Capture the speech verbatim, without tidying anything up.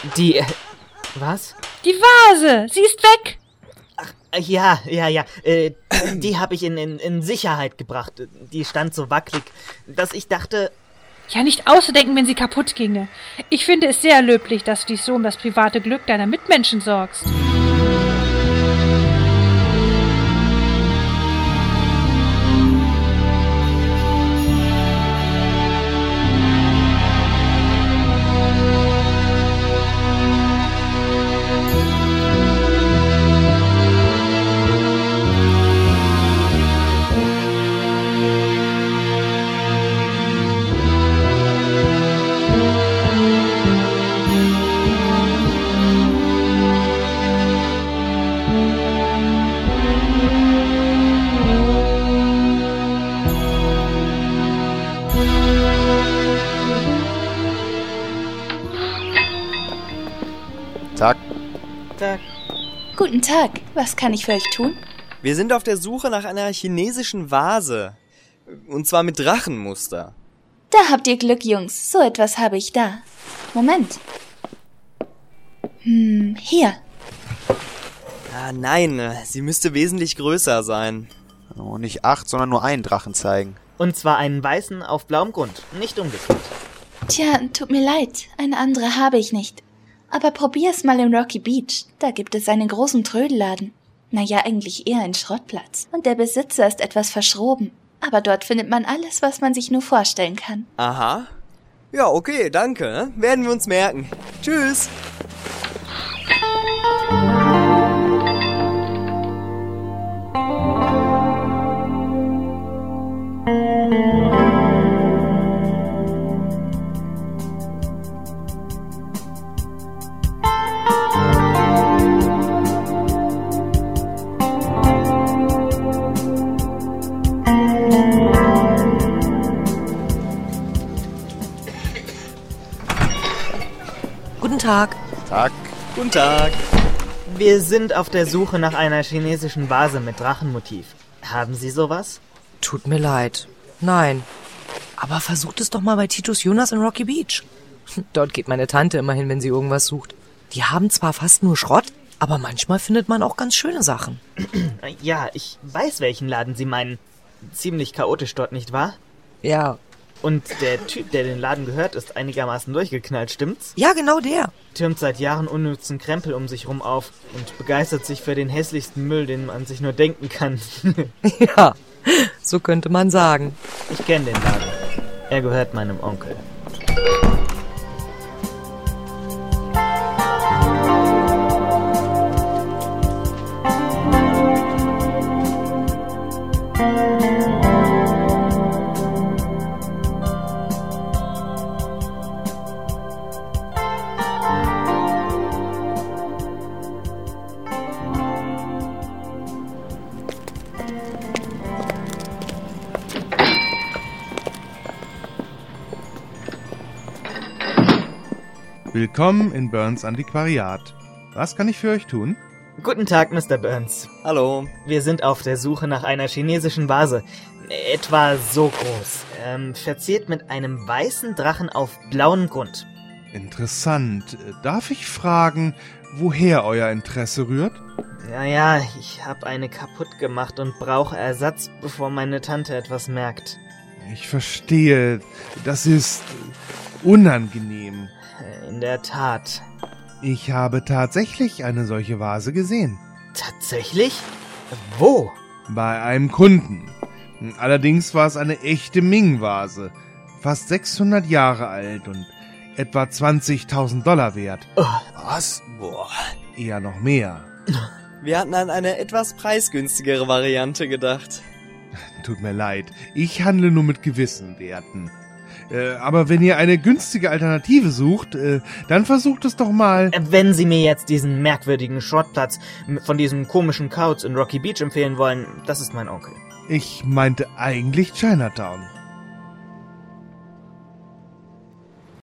Die, äh, was? Die Vase, sie ist weg. Ach, ja, ja, ja, äh, die habe ich in, in, in Sicherheit gebracht. Die stand so wackelig, dass ich dachte... Ja, nicht auszudenken, wenn sie kaputt ginge. Ich finde es sehr löblich, dass du dich so um das private Glück deiner Mitmenschen sorgst. Tag. Tag. Guten Tag, was kann ich für euch tun? Wir sind auf der Suche nach einer chinesischen Vase. Und zwar mit Drachenmuster. Da habt ihr Glück, Jungs. So etwas habe ich da. Moment. Hm, hier. Ah, nein, sie müsste wesentlich größer sein. Oh, nicht acht, sondern nur einen Drachen zeigen. Und zwar einen weißen auf blauem Grund, nicht umgekehrt. Tja, tut mir leid, eine andere habe ich nicht. Aber probier's mal in Rocky Beach. Da gibt es einen großen Trödelladen. Naja, eigentlich eher ein Schrottplatz. Und der Besitzer ist etwas verschroben. Aber dort findet man alles, was man sich nur vorstellen kann. Aha. Ja, okay, danke. Werden wir uns merken. Tschüss. Guten Tag. Tag. Guten Tag. Wir sind auf der Suche nach einer chinesischen Vase mit Drachenmotiv. Haben Sie sowas? Tut mir leid. Nein. Aber versucht es doch mal bei Titus Jonas in Rocky Beach. Dort geht meine Tante immer hin, wenn sie irgendwas sucht. Die haben zwar fast nur Schrott, aber manchmal findet man auch ganz schöne Sachen. Ja, ich weiß, welchen Laden Sie meinen. Ziemlich chaotisch dort, nicht wahr? Ja. Und der Typ, der den Laden gehört, ist einigermaßen durchgeknallt, stimmt's? Ja, genau der. Türmt seit Jahren unnützen Krempel um sich rum auf und begeistert sich für den hässlichsten Müll, den man sich nur denken kann. Ja, so könnte man sagen. Ich kenne den Laden. Er gehört meinem Onkel. Willkommen in Burns Antiquariat. Was kann ich für euch tun? Guten Tag, Mister Burns. Hallo. Wir sind auf der Suche nach einer chinesischen Vase. Etwa so groß. Ähm, verziert mit einem weißen Drachen auf blauem Grund. Interessant. Darf ich fragen, woher euer Interesse rührt? Naja, ich habe eine kaputt gemacht und brauche Ersatz, bevor meine Tante etwas merkt. Ich verstehe. Das ist unangenehm. In der Tat. Ich habe tatsächlich eine solche Vase gesehen. Tatsächlich? Wo? Bei einem Kunden. Allerdings war es eine echte Ming-Vase. Fast sechshundert Jahre alt und etwa zwanzigtausend Dollar wert. Oh. Was? Boah. Eher noch mehr. Wir hatten an eine etwas preisgünstigere Variante gedacht. Tut mir leid, ich handle nur mit gewissen Werten. Äh, aber wenn ihr eine günstige Alternative sucht, äh, dann versucht es doch mal... Wenn Sie mir jetzt diesen merkwürdigen Schrottplatz von diesem komischen Kauz in Rocky Beach empfehlen wollen, das ist mein Onkel. Ich meinte eigentlich Chinatown.